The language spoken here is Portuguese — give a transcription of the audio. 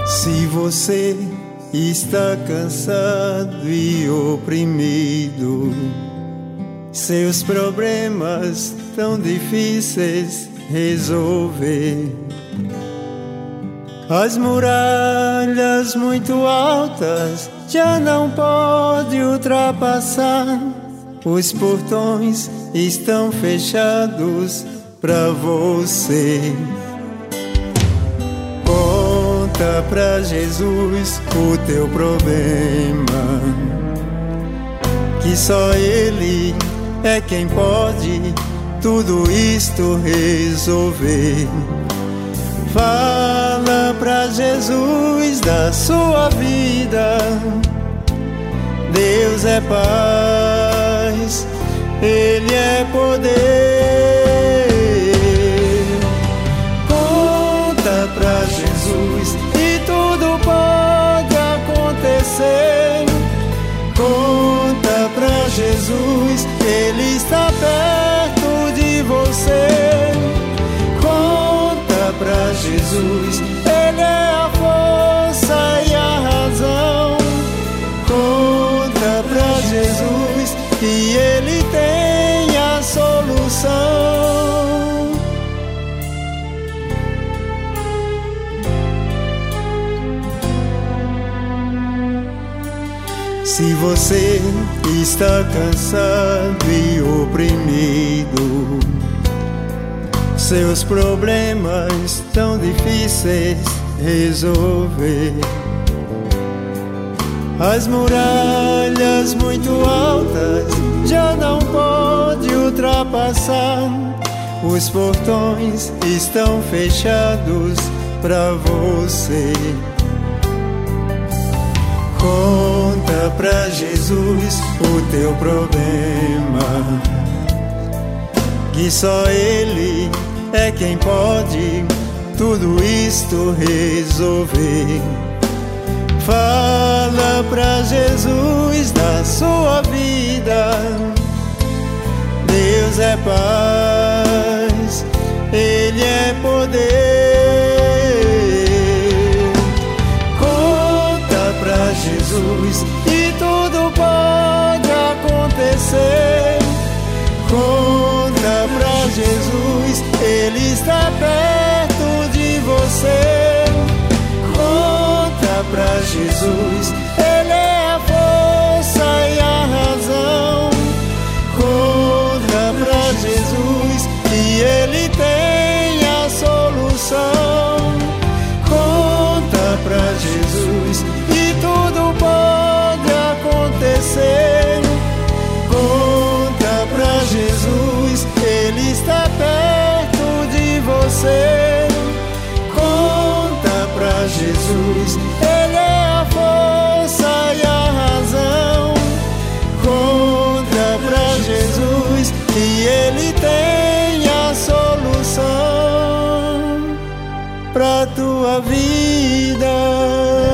Se você está cansado e oprimido, seus problemas tão difíceis resolver, as muralhas muito altas já não pode ultrapassar, os portões estão fechados pra você. Conta pra Jesus o teu problema, que só Ele é quem pode tudo isto resolver. Fala pra Jesus da sua vida, Deus é paz, Ele é poder. Conta pra Jesus e tudo pode acontecer. Conta pra Jesus, Ele está perto de você. Conta pra Jesus, Ele é a força e a razão. Conta pra Jesus que Ele tem a solução. Se você está cansado e oprimido, seus problemas tão difíceis resolver, as muralhas muito altas já não pode ultrapassar, os portões estão fechados pra você. Conta pra Jesus o teu problema, que só Ele é quem pode tudo isto resolver. Fala pra Jesus da sua vida, Deus é paz, Ele é poder. Conta pra Jesus e tudo pode acontecer. Conta pra Jesus, Ele está perto de você. Conta pra Jesus, Ele é a força e a razão. Conta pra Jesus que Ele tem a solução. Conta pra Jesus e tudo pode acontecer. Conta pra Jesus, Ele está perto de você. Conta pra Jesus, Ele é a força e a razão. Conta pra Jesus que Ele tem a solução pra tua vida.